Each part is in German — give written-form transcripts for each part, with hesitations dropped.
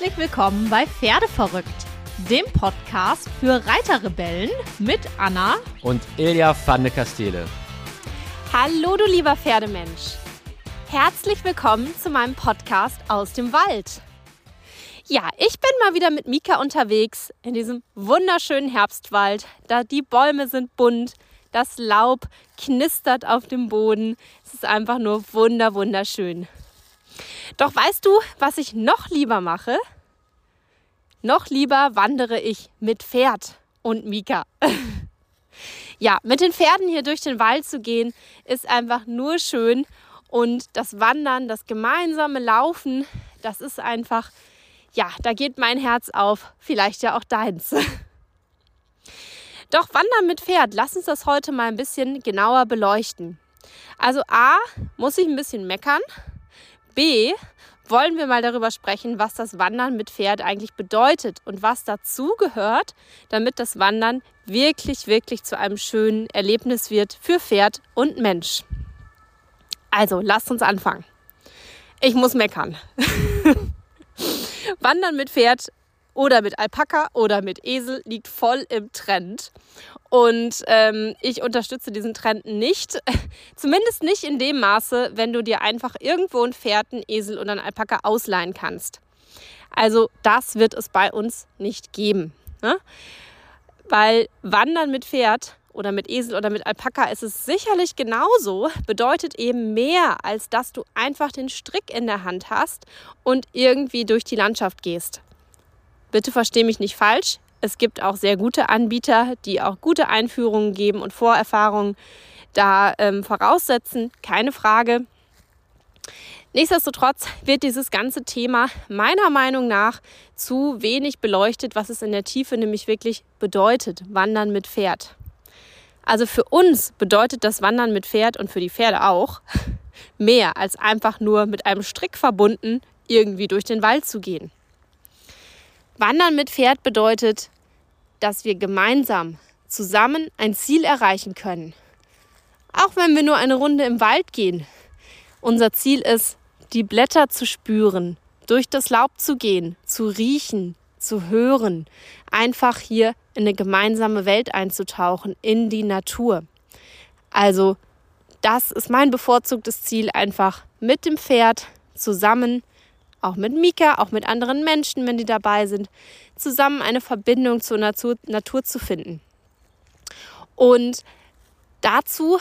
Herzlich willkommen bei Pferdeverrückt, dem Podcast für Reiterrebellen mit Anna und Ilja van de Kastele. Hallo du lieber Pferdemensch. Herzlich willkommen zu meinem Podcast aus dem Wald. Ja, ich bin mal wieder mit Mika unterwegs in diesem wunderschönen Herbstwald. Da die Bäume sind bunt, das Laub knistert auf dem Boden. Es ist einfach nur wunderschön. Doch weißt du, was ich noch lieber mache? Noch lieber wandere ich mit Pferd und Mika. Ja, mit den Pferden hier durch den Wald zu gehen, ist einfach nur schön. Und das Wandern, das gemeinsame Laufen, das ist einfach, ja, da geht mein Herz auf. Vielleicht ja auch deins. Doch Wandern mit Pferd, lass uns das heute mal ein bisschen genauer beleuchten. Also A, muss ich ein bisschen meckern. B, wollen wir mal darüber sprechen, was das Wandern mit Pferd eigentlich bedeutet und was dazu gehört, damit das Wandern wirklich zu einem schönen Erlebnis wird für Pferd und Mensch. Also, lasst uns anfangen. Ich muss meckern. Wandern mit Pferd oder mit Alpaka oder mit Esel liegt voll im Trend. Und ich unterstütze diesen Trend nicht, zumindest nicht in dem Maße, wenn du dir einfach irgendwo ein Pferd, einen Esel oder einen Alpaka ausleihen kannst. Also das wird es bei uns nicht geben, ne? Weil Wandern mit Pferd oder mit Esel oder mit Alpaka ist es sicherlich genauso, bedeutet eben mehr, als dass du einfach den Strick in der Hand hast und irgendwie durch die Landschaft gehst. Bitte versteh mich nicht falsch. Es gibt auch sehr gute Anbieter, die auch gute Einführungen geben und Vorerfahrungen da voraussetzen, keine Frage. Nichtsdestotrotz wird dieses ganze Thema meiner Meinung nach zu wenig beleuchtet, was es in der Tiefe nämlich wirklich bedeutet, Wandern mit Pferd. Also für uns bedeutet das Wandern mit Pferd und für die Pferde auch mehr als einfach nur mit einem Strick verbunden, irgendwie durch den Wald zu gehen. Wandern mit Pferd bedeutet, dass wir gemeinsam zusammen ein Ziel erreichen können. Auch wenn wir nur eine Runde im Wald gehen. Unser Ziel ist, die Blätter zu spüren, durch das Laub zu gehen, zu riechen, zu hören. Einfach hier in eine gemeinsame Welt einzutauchen, in die Natur. Also das ist mein bevorzugtes Ziel, einfach mit dem Pferd zusammen, auch mit Mika, auch mit anderen Menschen, wenn die dabei sind, zusammen eine Verbindung zur Natur zu finden. Und dazu,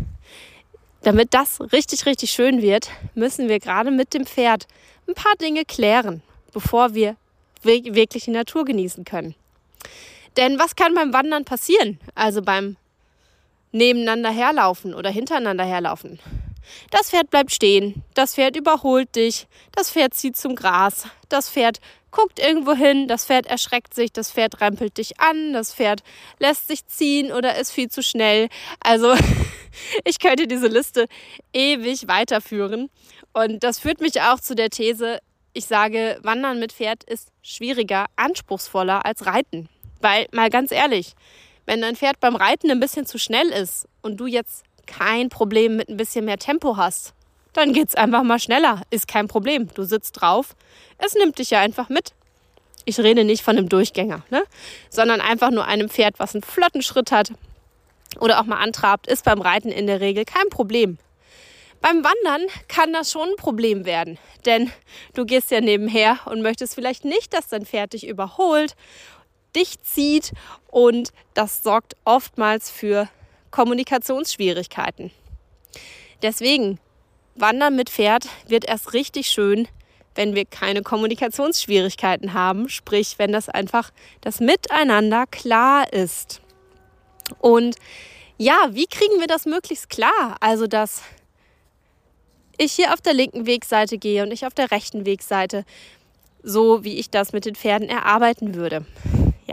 damit das richtig schön wird, müssen wir gerade mit dem Pferd ein paar Dinge klären, bevor wir wirklich die Natur genießen können. Denn was kann beim Wandern passieren? Also beim nebeneinander herlaufen oder hintereinander herlaufen. Das Pferd bleibt stehen, das Pferd überholt dich, das Pferd zieht zum Gras, das Pferd guckt irgendwo hin, das Pferd erschreckt sich, das Pferd rempelt dich an, das Pferd lässt sich ziehen oder ist viel zu schnell. Also ich könnte diese Liste ewig weiterführen und das führt mich auch zu der These, ich sage, Wandern mit Pferd ist schwieriger, anspruchsvoller als Reiten. Weil, mal ganz ehrlich, wenn dein Pferd beim Reiten ein bisschen zu schnell ist und du jetzt kein Problem mit ein bisschen mehr Tempo hast, dann geht's einfach mal schneller. Ist kein Problem. Du sitzt drauf. Es nimmt dich ja einfach mit. Ich rede nicht von einem Durchgänger, ne? Sondern einfach nur einem Pferd, was einen flotten Schritt hat oder auch mal antrabt, ist beim Reiten in der Regel kein Problem. Beim Wandern kann das schon ein Problem werden, denn du gehst ja nebenher und möchtest vielleicht nicht, dass dein Pferd dich überholt, dich zieht und das sorgt oftmals für Kommunikationsschwierigkeiten. Deswegen, Wandern mit Pferd wird erst richtig schön, wenn wir keine Kommunikationsschwierigkeiten haben, sprich, wenn das einfach das Miteinander klar ist. Und ja, wie kriegen wir das möglichst klar? Also, dass ich hier auf der linken Wegseite gehe und ich auf der rechten Wegseite, so wie ich das mit den Pferden erarbeiten würde. Ja.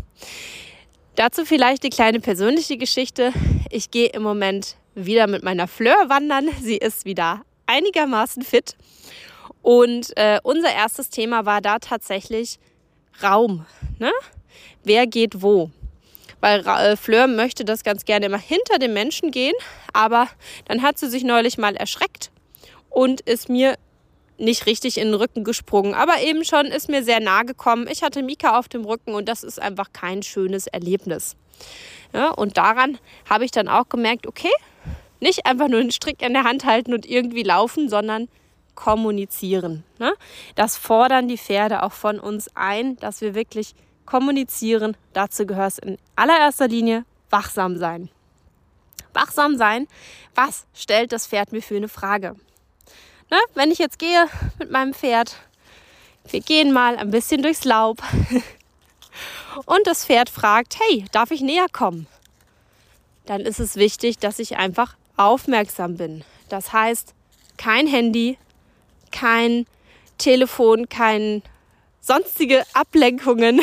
Dazu vielleicht eine kleine persönliche Geschichte. Ich gehe im Moment wieder mit meiner Fleur wandern. Sie ist wieder einigermaßen fit. Und unser erstes Thema war da tatsächlich Raum. Ne? Wer geht wo? Weil Fleur möchte das ganz gerne immer hinter dem Menschen gehen. Aber dann hat sie sich neulich mal erschreckt und ist mir nicht richtig in den Rücken gesprungen, aber eben schon ist mir sehr nahe gekommen. Ich hatte Mika auf dem Rücken und das ist einfach kein schönes Erlebnis. Ja, und daran habe ich dann auch gemerkt, okay, nicht einfach nur den Strick in der Hand halten und irgendwie laufen, sondern kommunizieren. Ne? Das fordern die Pferde auch von uns ein, dass wir wirklich kommunizieren. Dazu gehört es in allererster Linie wachsam sein. Wachsam sein, was stellt das Pferd mir für eine Frage? Ne? Wenn ich jetzt gehe mit meinem Pferd, wir gehen mal ein bisschen durchs Laub und das Pferd fragt, hey, darf ich näher kommen? Dann ist es wichtig, dass ich einfach aufmerksam bin. Das heißt, kein Handy, kein Telefon, keine sonstige Ablenkungen,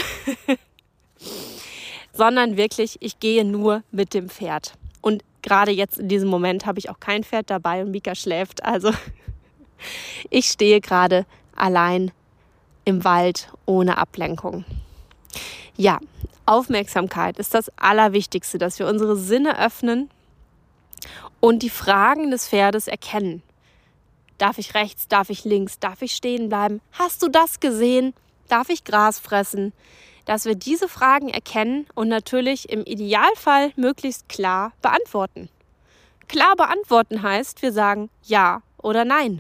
sondern wirklich, ich gehe nur mit dem Pferd. Und gerade jetzt in diesem Moment habe ich auch kein Pferd dabei und Mika schläft. Also ich stehe gerade allein im Wald ohne Ablenkung. Ja, Aufmerksamkeit ist das Allerwichtigste, dass wir unsere Sinne öffnen und die Fragen des Pferdes erkennen. Darf ich rechts, darf ich links, darf ich stehen bleiben? Hast du das gesehen? Darf ich Gras fressen? Dass wir diese Fragen erkennen und natürlich im Idealfall möglichst klar beantworten. Klar beantworten heißt, wir sagen ja oder nein.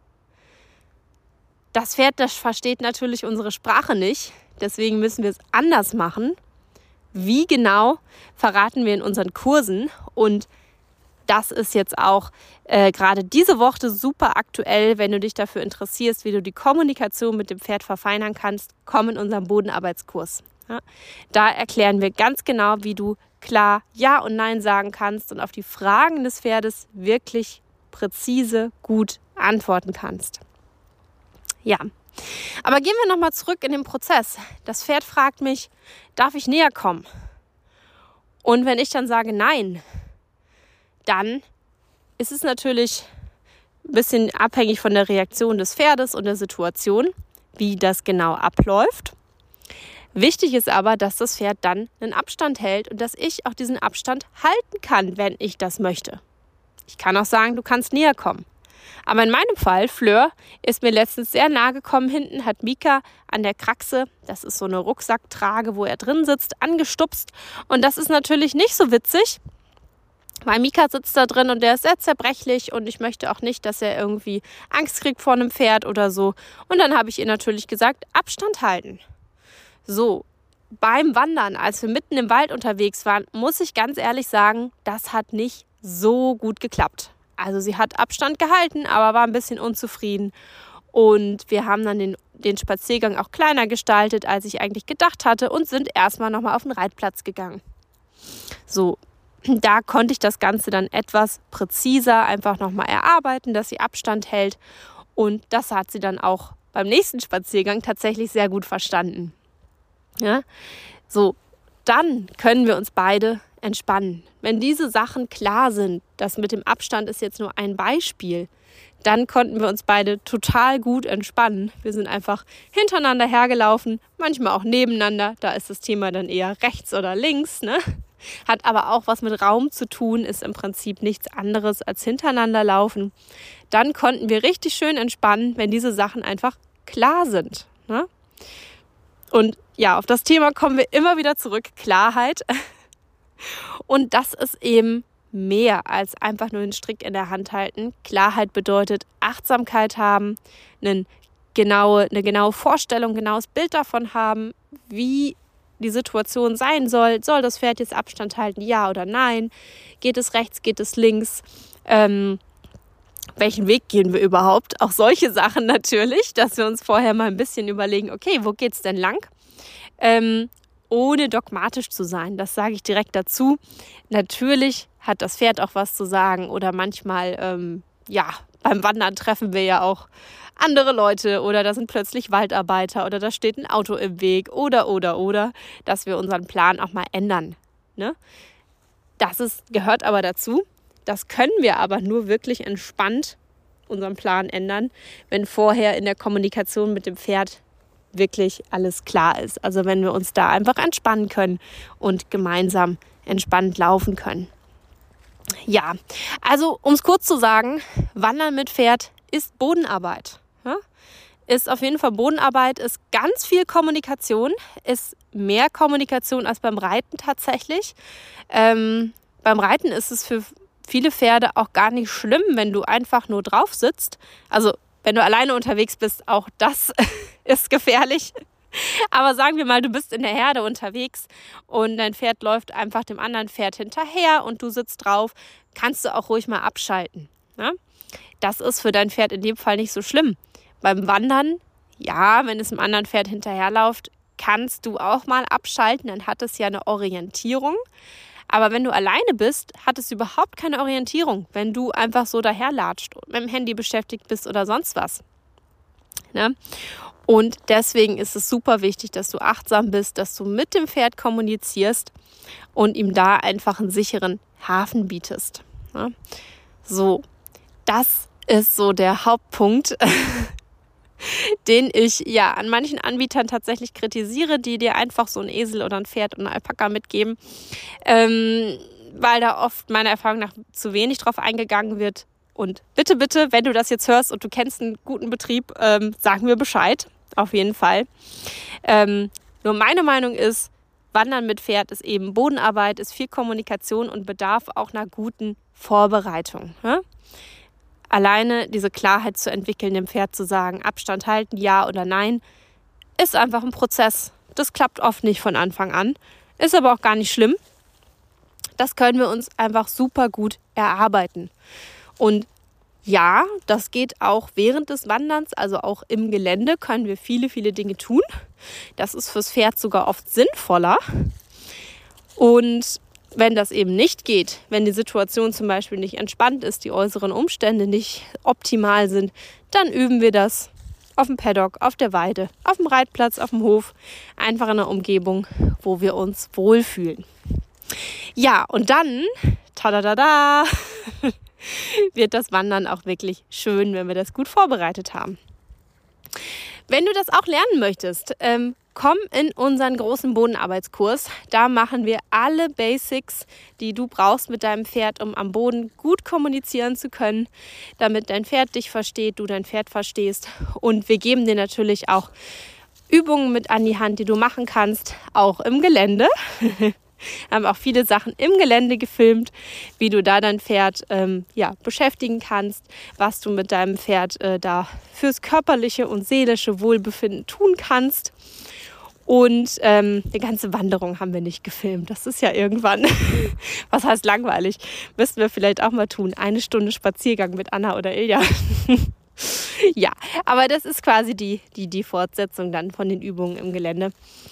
Das Pferd, das versteht natürlich unsere Sprache nicht, deswegen müssen wir es anders machen. Wie genau, verraten wir in unseren Kursen und das ist jetzt auch gerade diese Woche super aktuell. Wenn du dich dafür interessierst, wie du die Kommunikation mit dem Pferd verfeinern kannst, komm in unseren Bodenarbeitskurs. Ja? Da erklären wir ganz genau, wie du klar Ja und Nein sagen kannst und auf die Fragen des Pferdes wirklich präzise, gut antworten kannst. Ja, aber gehen wir nochmal zurück in den Prozess. Das Pferd fragt mich, darf ich näher kommen? Und wenn ich dann sage Nein, dann ist es natürlich ein bisschen abhängig von der Reaktion des Pferdes und der Situation, wie das genau abläuft. Wichtig ist aber, dass das Pferd dann einen Abstand hält und dass ich auch diesen Abstand halten kann, wenn ich das möchte. Ich kann auch sagen, du kannst näher kommen. Aber in meinem Fall, Fleur, ist mir letztens sehr nahe gekommen. Hinten hat Mika an der Kraxe, das ist so eine Rucksacktrage, wo er drin sitzt, angestupst. Und das ist natürlich nicht so witzig, weil Mika sitzt da drin und der ist sehr zerbrechlich und ich möchte auch nicht, dass er irgendwie Angst kriegt vor einem Pferd oder so. Und dann habe ich ihr natürlich gesagt, Abstand halten. So, beim Wandern, als wir mitten im Wald unterwegs waren, muss ich ganz ehrlich sagen, das hat nicht so gut geklappt. Also sie hat Abstand gehalten, aber war ein bisschen unzufrieden. Und wir haben dann den Spaziergang auch kleiner gestaltet, als ich eigentlich gedacht hatte und sind erstmal nochmal auf den Reitplatz gegangen. So, da konnte ich das Ganze dann etwas präziser einfach nochmal erarbeiten, dass sie Abstand hält. Und das hat sie dann auch beim nächsten Spaziergang tatsächlich sehr gut verstanden. Ja? So, dann können wir uns beide entspannen. Wenn diese Sachen klar sind, das mit dem Abstand ist jetzt nur ein Beispiel, dann konnten wir uns beide total gut entspannen. Wir sind einfach hintereinander hergelaufen, manchmal auch nebeneinander. Da ist das Thema dann eher rechts oder links, ne? Hat aber auch was mit Raum zu tun, ist im Prinzip nichts anderes als hintereinander laufen. Dann konnten wir richtig schön entspannen, wenn diese Sachen einfach klar sind. Ne? Und ja, auf das Thema kommen wir immer wieder zurück, Klarheit. Und das ist eben mehr als einfach nur den Strick in der Hand halten. Klarheit bedeutet Achtsamkeit haben, eine genaue Vorstellung, ein genaues Bild davon haben, wie die Situation sein soll. Soll das Pferd jetzt Abstand halten, ja oder nein? Geht es rechts, geht es links? Welchen Weg gehen wir überhaupt? Auch solche Sachen natürlich, dass wir uns vorher mal ein bisschen überlegen, okay, wo geht's denn lang? Ohne dogmatisch zu sein, das sage ich direkt dazu. Natürlich hat das Pferd auch was zu sagen oder manchmal, beim Wandern treffen wir ja auch andere Leute oder da sind plötzlich Waldarbeiter oder da steht ein Auto im Weg oder, dass wir unseren Plan auch mal ändern. Ne? Gehört aber dazu. Das können wir aber nur wirklich entspannt unseren Plan ändern, wenn vorher in der Kommunikation mit dem Pferd wirklich alles klar ist. Also wenn wir uns da einfach entspannen können und gemeinsam entspannt laufen können. Ja, also um es kurz zu sagen, Wandern mit Pferd ist Bodenarbeit. Ja? ist auf jeden Fall Bodenarbeit, ist ganz viel Kommunikation, ist mehr Kommunikation als beim Reiten tatsächlich. Beim Reiten ist es für viele Pferde auch gar nicht schlimm, wenn du einfach nur drauf sitzt. Also wenn du alleine unterwegs bist, auch das ist gefährlich. Aber sagen wir mal, du bist in der Herde unterwegs und dein Pferd läuft einfach dem anderen Pferd hinterher und du sitzt drauf, kannst du auch ruhig mal abschalten. Ne? Das ist für dein Pferd in dem Fall nicht so schlimm. Beim Wandern, ja, wenn es einem anderen Pferd hinterherläuft, kannst du auch mal abschalten, dann hat es ja eine Orientierung. Aber wenn du alleine bist, hat es überhaupt keine Orientierung, wenn du einfach so daherlatscht und mit dem Handy beschäftigt bist oder sonst was. Ne? Und deswegen ist es super wichtig, dass du achtsam bist, dass du mit dem Pferd kommunizierst und ihm da einfach einen sicheren Hafen bietest. Ne? So, das ist so der Hauptpunkt, den ich ja an manchen Anbietern tatsächlich kritisiere, die dir einfach so ein Esel oder ein Pferd oder ein Alpaka mitgeben, weil da oft meiner Erfahrung nach zu wenig drauf eingegangen wird. Und bitte, bitte, wenn du das jetzt hörst und du kennst einen guten Betrieb, sag mir Bescheid, auf jeden Fall. Nur meine Meinung ist, Wandern mit Pferd ist eben Bodenarbeit, ist viel Kommunikation und bedarf auch einer guten Vorbereitung. Ja? Alleine diese Klarheit zu entwickeln, dem Pferd zu sagen, Abstand halten, ja oder nein, ist einfach ein Prozess. Das klappt oft nicht von Anfang an, ist aber auch gar nicht schlimm. Das können wir uns einfach super gut erarbeiten. Und ja, das geht auch während des Wanderns, also auch im Gelände können wir viele, viele Dinge tun. Das ist fürs Pferd sogar oft sinnvoller. Und wenn das eben nicht geht, wenn die Situation zum Beispiel nicht entspannt ist, die äußeren Umstände nicht optimal sind, dann üben wir das auf dem Paddock, auf der Weide, auf dem Reitplatz, auf dem Hof, einfach in einer Umgebung, wo wir uns wohlfühlen. Ja, und dann, tadadada, wird das Wandern auch wirklich schön, wenn wir das gut vorbereitet haben. Wenn du das auch lernen möchtest, komm in unseren großen Bodenarbeitskurs. Da machen wir alle Basics, die du brauchst mit deinem Pferd, um am Boden gut kommunizieren zu können, damit dein Pferd dich versteht, du dein Pferd verstehst. Und wir geben dir natürlich auch Übungen mit an die Hand, die du machen kannst, auch im Gelände. Wir haben auch viele Sachen im Gelände gefilmt, wie du da dein Pferd beschäftigen kannst, was du mit deinem Pferd da fürs körperliche und seelische Wohlbefinden tun kannst. Und eine ganze Wanderung haben wir nicht gefilmt. Das ist ja irgendwann, was heißt langweilig, müssten wir vielleicht auch mal tun. 1 Stunde Spaziergang mit Anna oder Ilja. Ja, aber das ist quasi die Fortsetzung dann von den Übungen im Gelände.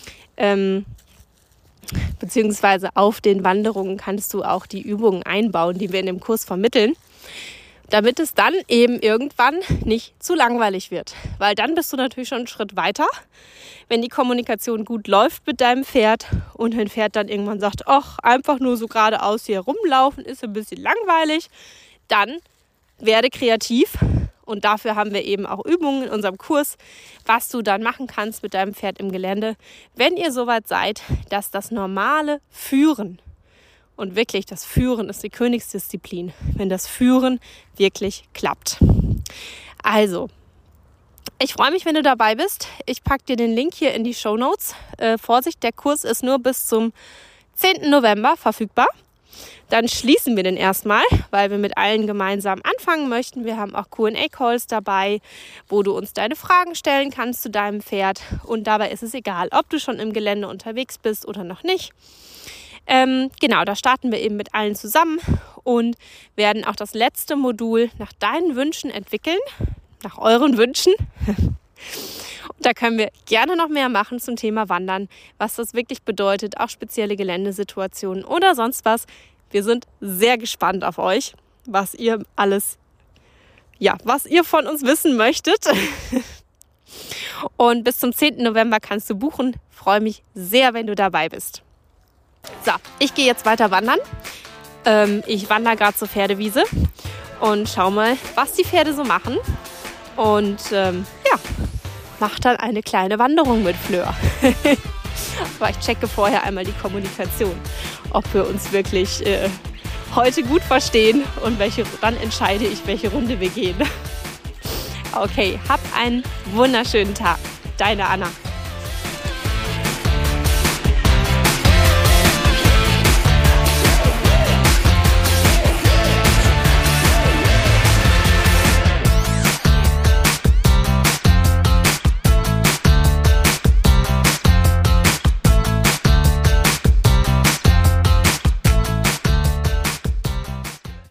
Beziehungsweise auf den Wanderungen kannst du auch die Übungen einbauen, die wir in dem Kurs vermitteln, damit es dann eben irgendwann nicht zu langweilig wird. Weil dann bist du natürlich schon einen Schritt weiter, wenn die Kommunikation gut läuft mit deinem Pferd und dein Pferd dann irgendwann sagt, ach, einfach nur so geradeaus hier rumlaufen ist ein bisschen langweilig, dann werde kreativ. Und dafür haben wir eben auch Übungen in unserem Kurs, was du dann machen kannst mit deinem Pferd im Gelände, wenn ihr soweit seid, dass das normale Führen, und wirklich das Führen ist die Königsdisziplin, wenn das Führen wirklich klappt. Also, ich freue mich, wenn du dabei bist. Ich packe dir den Link hier in die Shownotes. Vorsicht, der Kurs ist nur bis zum 10. November verfügbar. Dann schließen wir den erstmal, weil wir mit allen gemeinsam anfangen möchten. Wir haben auch Q&A-Calls dabei, wo du uns deine Fragen stellen kannst zu deinem Pferd. Und dabei ist es egal, ob du schon im Gelände unterwegs bist oder noch nicht. Genau, da starten wir eben mit allen zusammen und werden auch das letzte Modul nach deinen Wünschen entwickeln, nach euren Wünschen. Und da können wir gerne noch mehr machen zum Thema Wandern, was das wirklich bedeutet, auch spezielle Geländesituationen oder sonst was. Wir sind sehr gespannt auf euch, was ihr von uns wissen möchtet. Und bis zum 10. November kannst du buchen. Freue mich sehr, wenn du dabei bist. So, ich gehe jetzt weiter wandern. Ich wandere gerade zur Pferdewiese und schau mal, was die Pferde so machen. Und mach dann eine kleine Wanderung mit Fleur. Aber ich checke vorher einmal die Kommunikation, ob wir uns wirklich heute gut verstehen und dann entscheide ich, welche Runde wir gehen. Okay, hab einen wunderschönen Tag. Deine Anna.